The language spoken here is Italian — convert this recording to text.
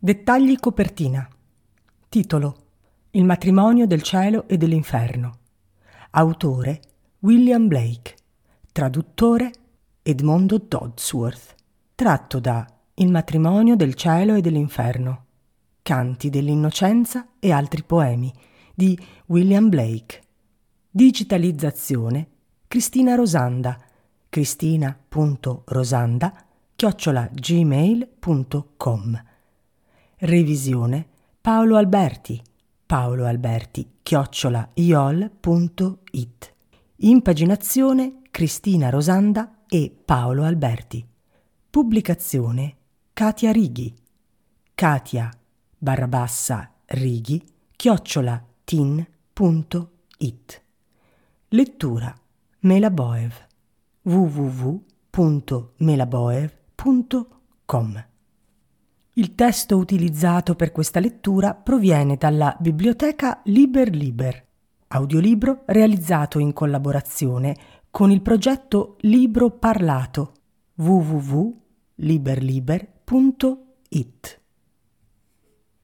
Dettagli copertina. Titolo: Il matrimonio del cielo e dell'inferno. Autore: William Blake. Traduttore: Edmondo Dodsworth. Tratto da Il matrimonio del cielo e dell'inferno. Canti dell'innocenza e altri poemi di William Blake. Digitalizzazione: Cristina Rosanda. cristina.rosanda@gmail.com. Revisione: Paolo Alberti. paoloalberti@iol.it. Impaginazione: Cristina Rosanda e Paolo Alberti. Pubblicazione: Katia Righi. Katia_Righi@tin.it. Lettura: Mela Boev. www.melaboev.com. Il testo utilizzato per questa lettura proviene dalla biblioteca Liber Liber, audiolibro realizzato in collaborazione con il progetto Libro Parlato. www.liberliber.it.